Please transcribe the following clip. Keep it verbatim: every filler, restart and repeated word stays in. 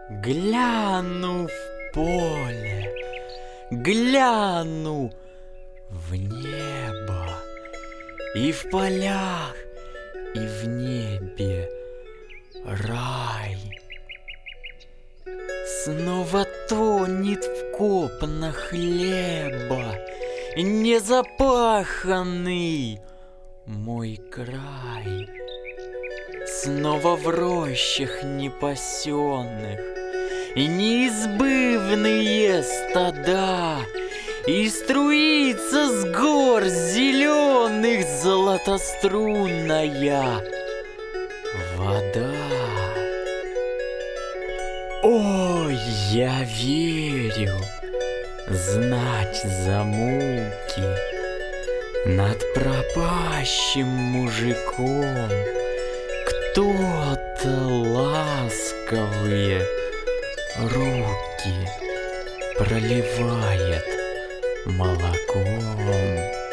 Гляну в поле, гляну в небо, и в полях, и в небе рай. Снова тонет в копнах хлеба незапаханный мой край. Снова в рощах непасенных и неизбывные стада, и струится с гор зеленых золотострунная вода. Ой, я верю, знать за муки над пропащим мужиком кто-то ласковые руки проливает молоком.